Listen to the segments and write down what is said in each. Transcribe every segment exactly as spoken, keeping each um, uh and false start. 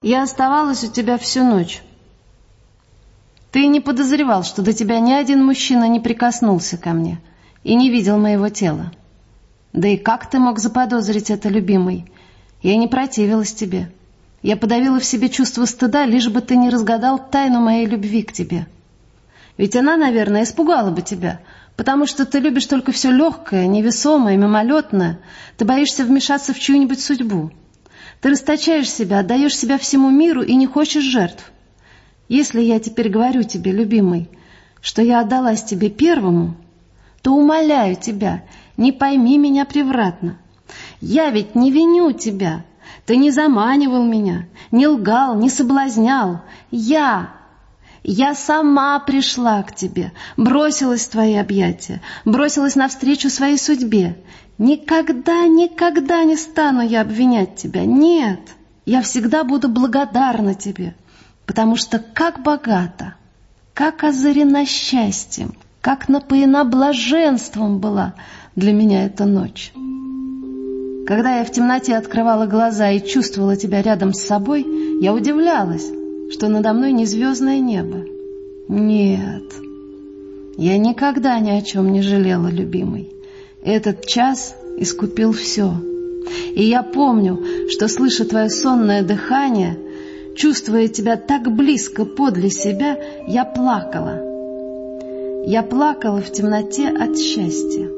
Я оставалась у тебя всю ночь. Ты не подозревал, что до тебя ни один мужчина не прикоснулся ко мне и не видел моего тела. Да и как ты мог заподозрить это, любимый? Я не противилась тебе. Я подавила в себе чувство стыда, лишь бы ты не разгадал тайну моей любви к тебе. Ведь она, наверное, испугала бы тебя, потому что ты любишь только все легкое, невесомое, мимолетное. Ты боишься вмешаться в чью-нибудь судьбу. Ты расточаешь себя, отдаешь себя всему миру и не хочешь жертв. Если я теперь говорю тебе, любимый, что я отдалась тебе первому, то умоляю тебя, не пойми меня превратно. Я ведь не виню тебя. Ты не заманивал меня, не лгал, не соблазнял. Я... Я сама пришла к тебе, бросилась в твои объятия, бросилась навстречу своей судьбе. Никогда, никогда не стану я обвинять тебя. Нет, я всегда буду благодарна тебе, потому что как богата, как озарена счастьем, как напоена блаженством была для меня эта ночь. Когда я в темноте открывала глаза и чувствовала тебя рядом с собой, я удивлялась, что надо мной не звездное небо. Нет, я никогда ни о чем не жалела, любимый. Этот час искупил все. И я помню, что, слыша твое сонное дыхание, чувствуя тебя так близко подле себя, я плакала. Я плакала в темноте от счастья.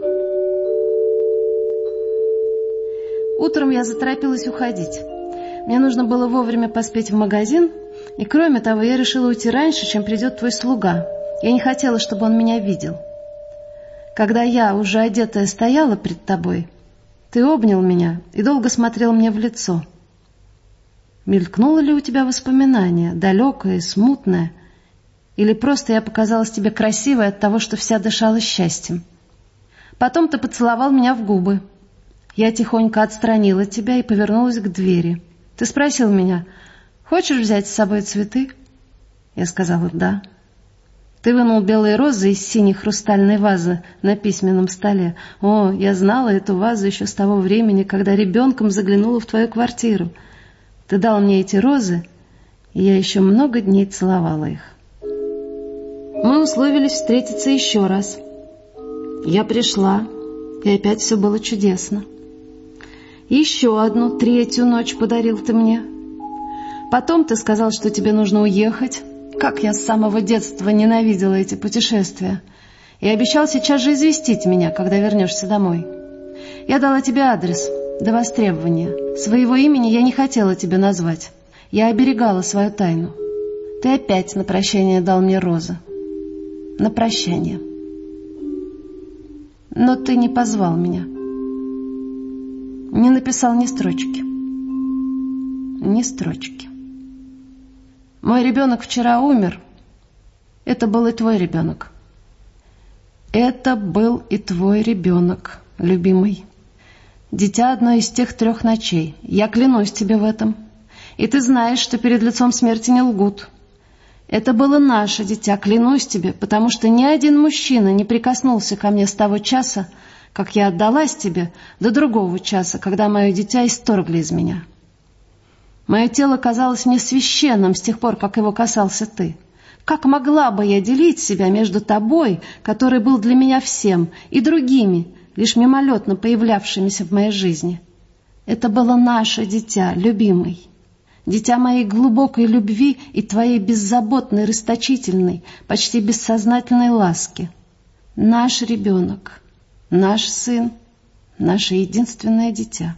Утром я заторопилась уходить. Мне нужно было вовремя поспеть в магазин, и кроме того, я решила уйти раньше, чем придет твой слуга. Я не хотела, чтобы он меня видел. Когда я, уже одетая, стояла пред тобой, ты обнял меня и долго смотрел мне в лицо. Мелькнуло ли у тебя воспоминание, далекое и смутное, или просто я показалась тебе красивой от того, что вся дышала счастьем? Потом ты поцеловал меня в губы. Я тихонько отстранила тебя и повернулась к двери. Ты спросил меня: «Хочешь взять с собой цветы?» Я сказала «да». Ты вынул белые розы из синей хрустальной вазы на письменном столе. О, я знала эту вазу еще с того времени, когда ребенком заглянула в твою квартиру. Ты дал мне эти розы, и я еще много дней целовала их. Мы условились встретиться еще раз. Я пришла, и опять все было чудесно. Еще одну, третью ночь подарил ты мне. Потом ты сказал, что тебе нужно уехать. Как я с самого детства ненавидела эти путешествия. И обещал сейчас же известить меня, когда вернешься домой. Я дала тебе адрес до востребования. Своего имени я не хотела тебе назвать. Я оберегала свою тайну. Ты опять на прощание дал мне розы. На прощание. Но ты не позвал меня. Не написал ни строчки. Ни строчки. Мой ребенок вчера умер. Это был и твой ребенок. Это был и твой ребенок, любимый. Дитя одной из тех трех ночей. Я клянусь тебе в этом. И ты знаешь, что перед лицом смерти не лгут. Это было наше дитя, клянусь тебе, потому что ни один мужчина не прикоснулся ко мне с того часа, как я отдалась тебе, до другого часа, когда мое дитя исторгли из меня. Мое тело казалось мне священным с тех пор, как его касался ты. Как могла бы я делить себя между тобой, который был для меня всем, и другими, лишь мимолетно появлявшимися в моей жизни? Это было наше дитя, любимый. Дитя моей глубокой любви и твоей беззаботной, расточительной, почти бессознательной ласки. Наш ребенок, наш сын, наше единственное дитя.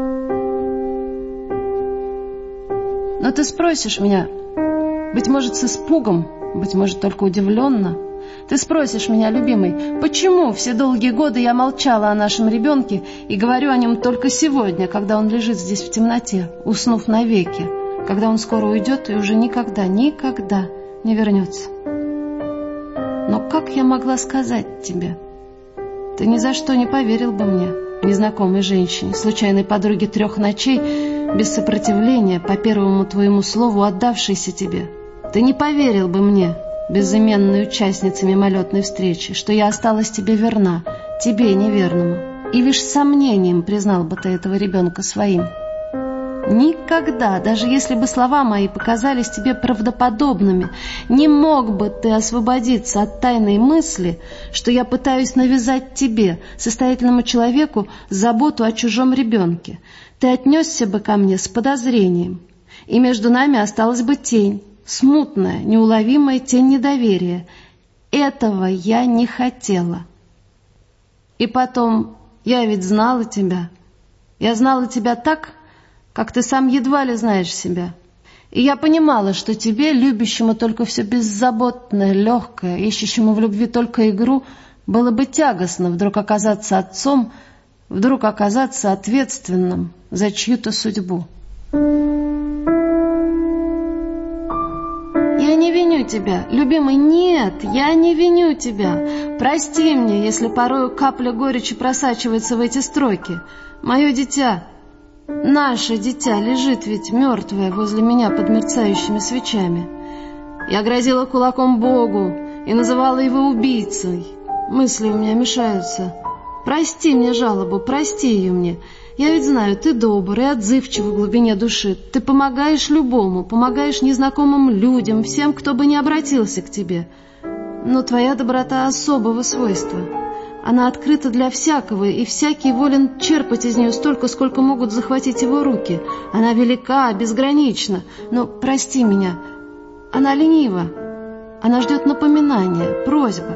Но ты спросишь меня, быть может, с испугом, быть может, только удивленно, ты спросишь меня, любимый, почему все долгие годы я молчала о нашем ребенке и говорю о нем только сегодня, когда он лежит здесь в темноте, уснув навеки, когда он скоро уйдет и уже никогда, никогда не вернется. Но как я могла сказать тебе? Ты ни за что не поверил бы мне, незнакомой женщине, случайной подруге трех ночей, без сопротивления, по первому твоему слову, отдавшейся тебе. Ты не поверил бы мне, безыменной участнице мимолетной встречи, что я осталась тебе верна, тебе неверному, и лишь с сомнением признал бы ты этого ребенка своим. Никогда, даже если бы слова мои показались тебе правдоподобными, не мог бы ты освободиться от тайной мысли, что я пытаюсь навязать тебе, состоятельному человеку, заботу о чужом ребенке. Ты отнесся бы ко мне с подозрением, и между нами осталась бы тень, смутная, неуловимая тень недоверия. Этого я не хотела. И потом, я ведь знала тебя. Я знала тебя так, как ты сам едва ли знаешь себя. И я понимала, что тебе, любящему только все беззаботное, легкое, ищущему в любви только игру, было бы тягостно вдруг оказаться отцом, вдруг оказаться ответственным за чью-то судьбу. Я не виню тебя, любимый, нет, я не виню тебя. Прости мне, если порою капля горечи просачивается в эти строки. Мое дитя, наше дитя, лежит ведь мертвое возле меня под мерцающими свечами. Я грозила кулаком Богу и называла его убийцей. Мысли у меня мешаются. Прости мне жалобу, прости ее мне. Я ведь знаю, ты добр и отзывчив в глубине души. Ты помогаешь любому, помогаешь незнакомым людям, всем, кто бы не обратился к тебе. Но твоя доброта особого свойства. Она открыта для всякого, и всякий волен черпать из нее столько, сколько могут захватить его руки. Она велика, безгранична, но, прости меня, она ленива. Она ждет напоминания, просьбы.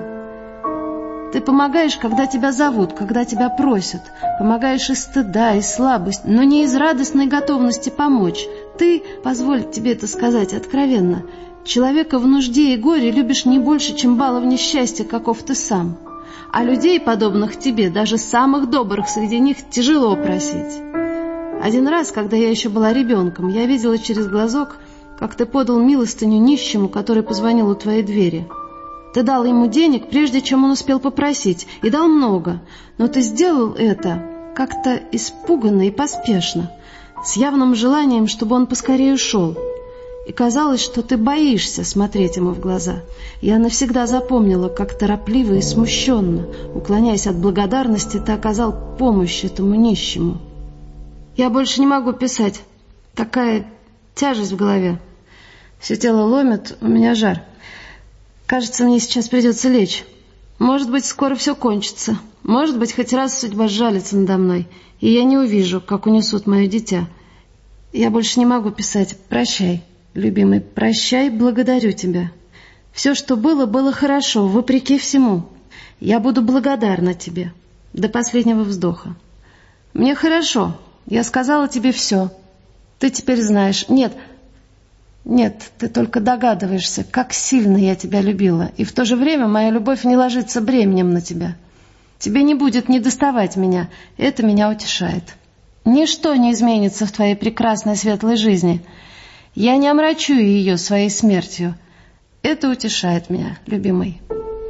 Ты помогаешь, когда тебя зовут, когда тебя просят. Помогаешь из стыда, из слабости, но не из радостной готовности помочь. Ты, позволь тебе это сказать откровенно, человека в нужде и горе любишь не больше, чем баловня счастья, каков ты сам. А людей, подобных тебе, даже самых добрых среди них, тяжело просить. Один раз, когда я еще была ребенком, я видела через глазок, как ты подал милостыню нищему, который позвонил у твоей двери. Ты дал ему денег, прежде чем он успел попросить, и дал много, но ты сделал это как-то испуганно и поспешно, с явным желанием, чтобы он поскорее ушел. И казалось, что ты боишься смотреть ему в глаза. Я навсегда запомнила, как торопливо и смущенно, уклоняясь от благодарности, ты оказал помощь этому нищему. Я больше не могу писать. Такая тяжесть в голове. Все тело ломит, у меня жар. Кажется, мне сейчас придется лечь. Может быть, скоро все кончится. Может быть, хоть раз судьба сжалится надо мной, и я не увижу, как унесут мое дитя. Я больше не могу писать. Прощай, любимый, прощай, благодарю тебя. Все, что было, было хорошо, вопреки всему. Я буду благодарна тебе до последнего вздоха. Мне хорошо. Я сказала тебе все. Ты теперь знаешь. Нет, нет, ты только догадываешься, как сильно я тебя любила, и в то же время моя любовь не ложится бременем на тебя. Тебе не будет недоставать меня, это меня утешает. Ничто не изменится в твоей прекрасной светлой жизни. Я не омрачу ее своей смертью. Это утешает меня, любимый.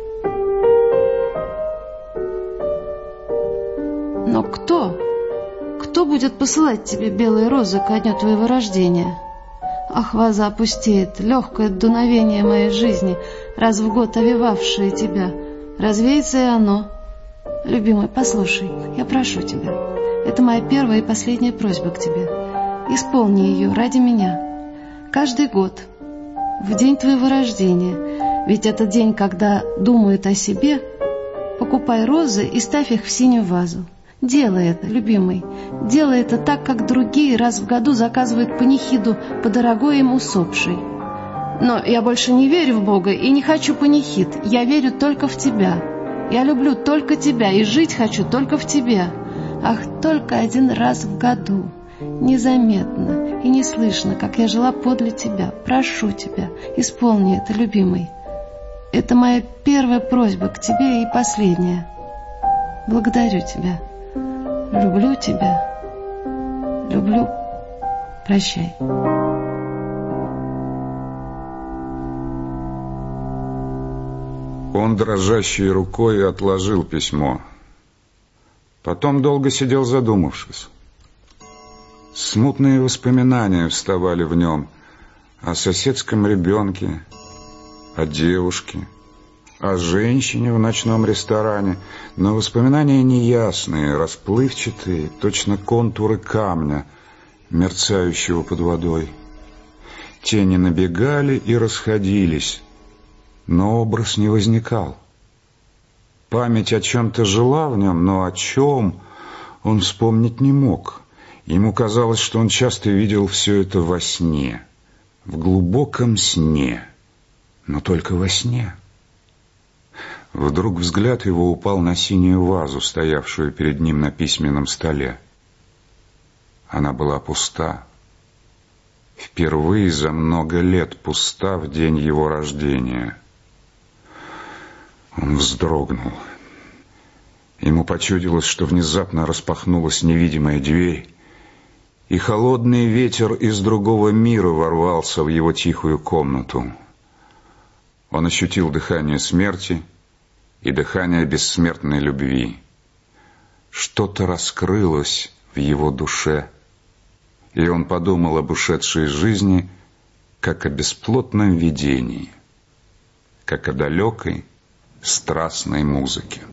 Но кто? Кто будет посылать тебе белые розы ко дню твоего рождения? Ах, ваза опустеет, легкое дуновение моей жизни, раз в год овевавшее тебя. Развеется и оно. Любимый, послушай, я прошу тебя. Это моя первая и последняя просьба к тебе. Исполни ее ради меня. Каждый год, в день твоего рождения, ведь это день, когда думают о себе, покупай розы и ставь их в синюю вазу. Делай это, любимый, делай это так, как другие раз в году заказывают панихиду по дорогой им усопшей. Но я больше не верю в Бога и не хочу панихид. Я верю только в тебя. Я люблю только тебя и жить хочу только в тебе. Ах, только один раз в году, незаметно и не слышно, как я жила подле тебя. Прошу тебя, исполни это, любимый. Это моя первая просьба к тебе и последняя. Благодарю тебя. Люблю тебя. Люблю. Прощай. Он дрожащей рукой отложил письмо. Потом долго сидел, задумавшись. Смутные воспоминания вставали в нем о соседском ребенке, о девушке, о женщине в ночном ресторане, но воспоминания неясные, расплывчатые, точно контуры камня, мерцающего под водой. Тени набегали и расходились, но образ не возникал. Память о чем-то жила в нем, но о чем он вспомнить не мог. Ему казалось, что он часто видел все это во сне, в глубоком сне, но только во сне. Вдруг взгляд его упал на синюю вазу, стоявшую перед ним на письменном столе. Она была пуста. Впервые за много лет пуста в день его рождения. Он вздрогнул. Ему почудилось, что внезапно распахнулась невидимая дверь, и холодный ветер из другого мира ворвался в его тихую комнату. Он ощутил дыхание смерти и дыхание бессмертной любви. Что-то раскрылось в его душе, и он подумал об ушедшей жизни, как о бесплотном видении, как о далекой страстной музыке.